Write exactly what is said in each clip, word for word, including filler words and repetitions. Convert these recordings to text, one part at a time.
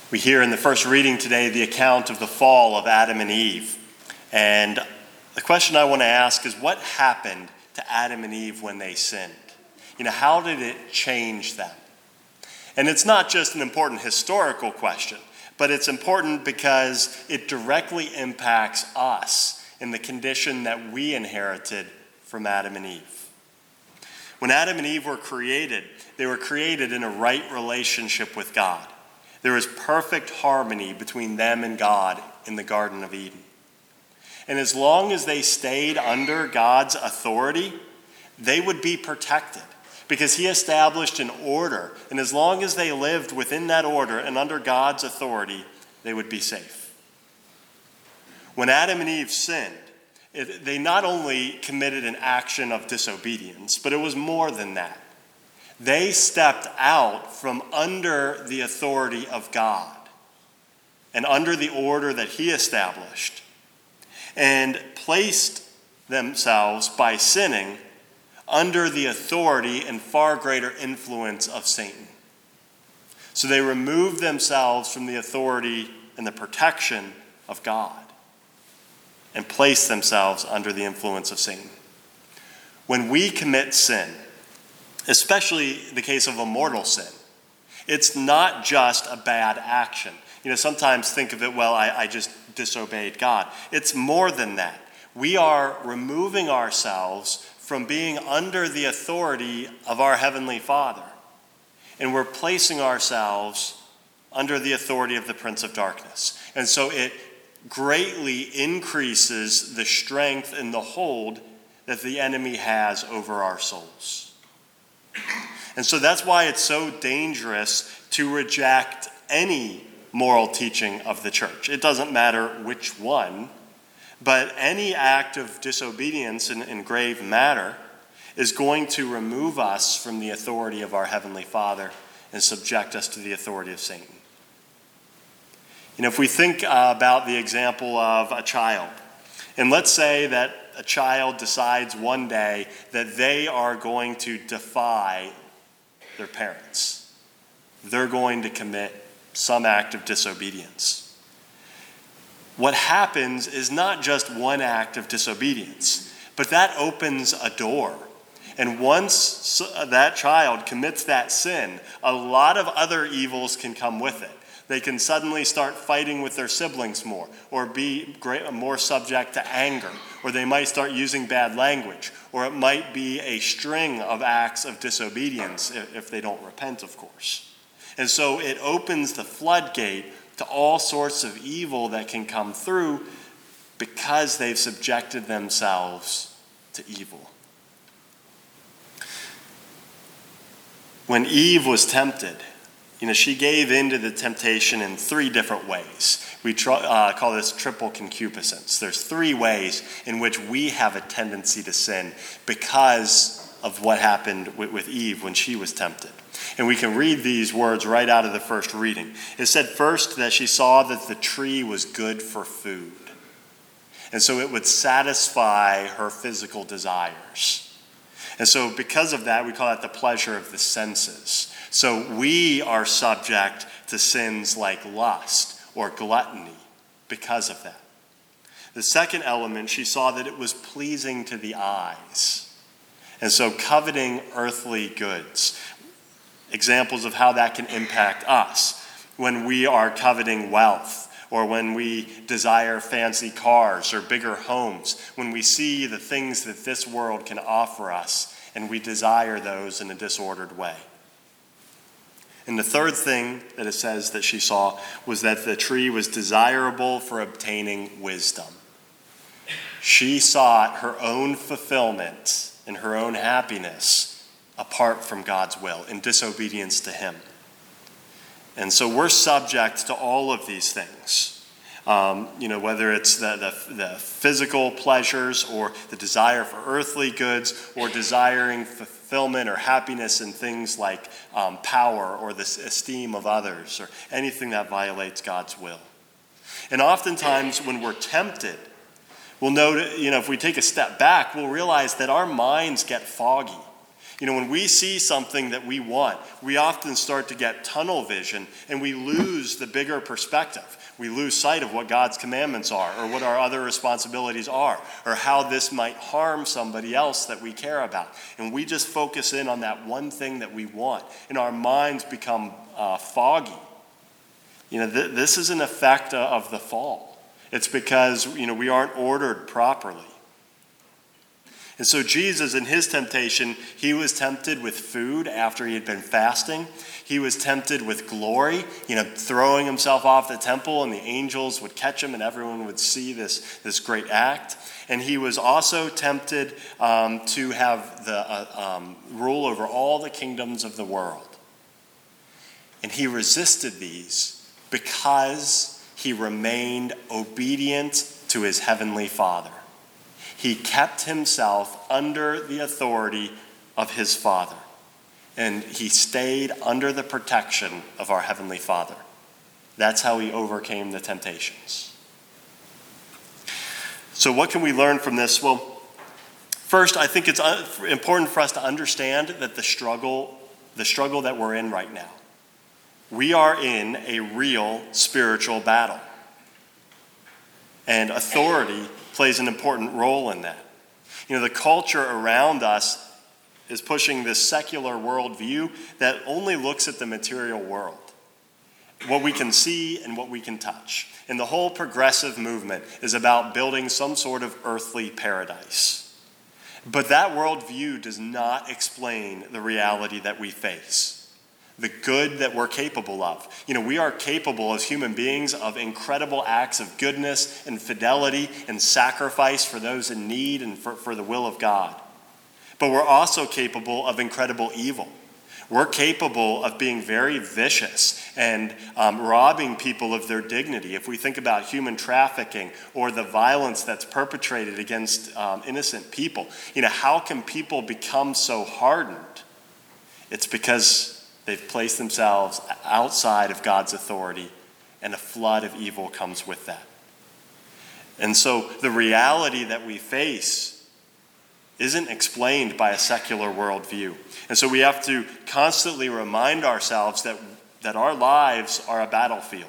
We hear in the first reading today the account of the fall of Adam and Eve. And the question I want to ask is, what happened to Adam and Eve when they sinned? You know, how did it change them? And it's not just an important historical question, but it's important because it directly impacts us in the condition that we inherited from Adam and Eve. When Adam and Eve were created, they were created in a right relationship with God. There was perfect harmony between them and God in the Garden of Eden. And as long as they stayed under God's authority, they would be protected because he established an order. And as long as they lived within that order and under God's authority, they would be safe. When Adam and Eve sinned, it, they not only committed an action of disobedience, but it was more than that. They stepped out from under the authority of God and under the order that he established, and placed themselves, by sinning, under the authority and far greater influence of Satan. So they removed themselves from the authority and the protection of God and placed themselves under the influence of Satan. When we commit sin, especially the case of a mortal sin, it's not just a bad action. You know, sometimes think of it, well, I, I just disobeyed God. It's more than that. We are removing ourselves from being under the authority of our Heavenly Father, and we're placing ourselves under the authority of the Prince of Darkness. And so it greatly increases the strength and the hold that the enemy has over our souls. And so that's why it's so dangerous to reject any moral teaching of the church. It doesn't matter which one, but any act of disobedience in, in grave matter is going to remove us from the authority of our Heavenly Father and subject us to the authority of Satan. You know, if we think uh, about the example of a child, and let's say that a child decides one day that they are going to defy their parents. They're going to commit some act of disobedience. What happens is not just one act of disobedience, but that opens a door. And once that child commits that sin, a lot of other evils can come with it. They can suddenly start fighting with their siblings more, or be great, more subject to anger, or they might start using bad language, or it might be a string of acts of disobedience if they don't repent, of course. And so it opens the floodgate to all sorts of evil that can come through because they've subjected themselves to evil. When Eve was tempted, you know, she gave in to the temptation in three different ways. We tr- uh, call this triple concupiscence. There's three ways in which we have a tendency to sin because of what happened with, with Eve when she was tempted. And we can read these words right out of the first reading. It said first that she saw that the tree was good for food. And so it would satisfy her physical desires. And so because of that, we call that the pleasure of the senses. So we are subject to sins like lust or gluttony because of that. The second element, she saw that it was pleasing to the eyes. And so coveting earthly goods. Examples of how that can impact us when we are coveting wealth, or when we desire fancy cars or bigger homes, when we see the things that this world can offer us and we desire those in a disordered way. And the third thing that it says that she saw was that the tree was desirable for obtaining wisdom. She sought her own fulfillment and her own happiness apart from God's will, in disobedience to him. And so we're subject to all of these things. Um, you know, whether it's the, the, the physical pleasures or the desire for earthly goods, or desiring fulfillment or happiness in things like um, power or the esteem of others, or anything that violates God's will. And oftentimes when we're tempted, we'll note, you know, if we take a step back, we'll realize that our minds get foggy. You know, when we see something that we want, we often start to get tunnel vision and we lose the bigger perspective. We lose sight of what God's commandments are, or what our other responsibilities are, or how this might harm somebody else that we care about. And we just focus in on that one thing that we want, and our minds become uh, foggy. You know, th- this is an effect of the fall. It's because, you know, we aren't ordered properly. And so Jesus, in his temptation, he was tempted with food after he had been fasting. He was tempted with glory, you know, throwing himself off the temple and the angels would catch him and everyone would see this, this great act. And he was also tempted um, to have the uh, um, rule over all the kingdoms of the world. And he resisted these because he remained obedient to his heavenly Father. He kept himself under the authority of his Father. And he stayed under the protection of our Heavenly Father. That's how he overcame the temptations. So what can we learn from this? Well, first, I think it's important for us to understand that the struggle, the struggle that we're in right now, we are in a real spiritual battle. And authority plays an important role in that. You know, the culture around us is pushing this secular worldview that only looks at the material world, what we can see and what we can touch. And the whole progressive movement is about building some sort of earthly paradise. But that worldview does not explain the reality that we face, the good that we're capable of. You know, we are capable as human beings of incredible acts of goodness and fidelity and sacrifice for those in need and for, for the will of God. But we're also capable of incredible evil. We're capable of being very vicious and um, robbing people of their dignity. If we think about human trafficking or the violence that's perpetrated against um, innocent people, you know, how can people become so hardened? It's because they've placed themselves outside of God's authority, and a flood of evil comes with that. And so the reality that we face isn't explained by a secular worldview. And so we have to constantly remind ourselves that, that our lives are a battlefield.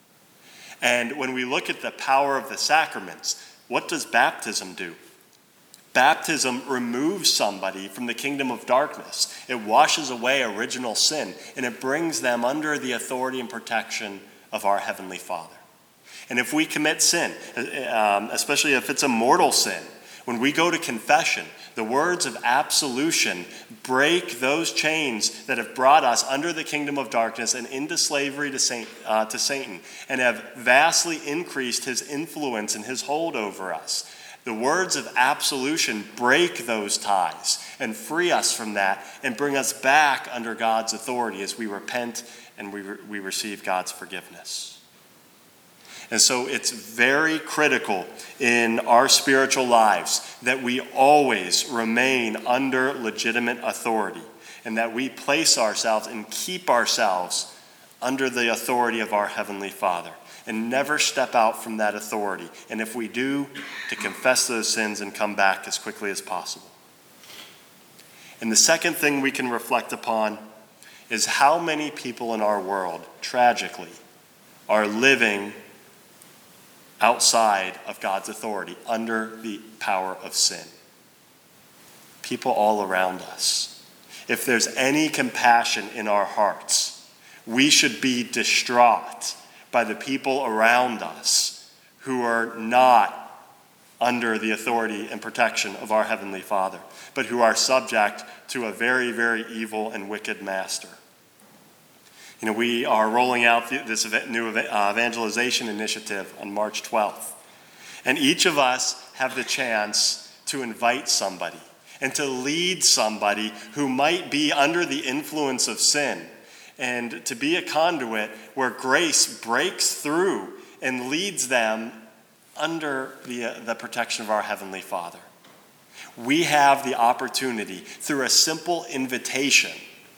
And when we look at the power of the sacraments, what does baptism do? Baptism removes somebody from the kingdom of darkness. It washes away original sin, and it brings them under the authority and protection of our Heavenly Father. And if we commit sin, um, especially if it's a mortal sin, when we go to confession, the words of absolution break those chains that have brought us under the kingdom of darkness and into slavery to, Saint, uh, to Satan, and have vastly increased his influence and his hold over us. The words of absolution break those ties and free us from that and bring us back under God's authority as we repent and we, re- we receive God's forgiveness. And so it's very critical in our spiritual lives that we always remain under legitimate authority and that we place ourselves and keep ourselves under the authority of our Heavenly Father and never step out from that authority. And if we do, to confess those sins and come back as quickly as possible. And the second thing we can reflect upon is how many people in our world, tragically, are living outside of God's authority, under the power of sin. People all around us. If there's any compassion in our hearts, we should be distraught by the people around us who are not under the authority and protection of our Heavenly Father, but who are subject to a very, very evil and wicked master. You know, we are rolling out this new evangelization initiative on March twelfth. And each of us have the chance to invite somebody and to lead somebody who might be under the influence of sin, and to be a conduit where grace breaks through and leads them under the, uh, the protection of our Heavenly Father. We have the opportunity through a simple invitation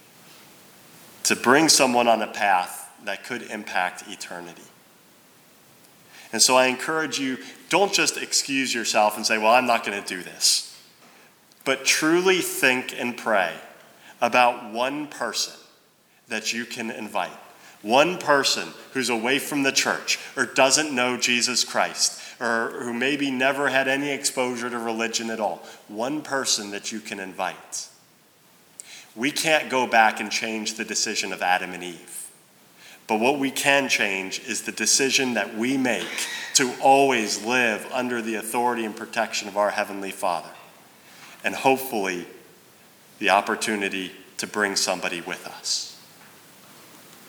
to bring someone on a path that could impact eternity. And so I encourage you, don't just excuse yourself and say, well, I'm not going to do this. But truly think and pray about one person that you can invite. One person who's away from the church or doesn't know Jesus Christ or who maybe never had any exposure to religion at all. One person that you can invite. We can't go back and change the decision of Adam and Eve. But what we can change is the decision that we make to always live under the authority and protection of our Heavenly Father. And hopefully the opportunity to bring somebody with us.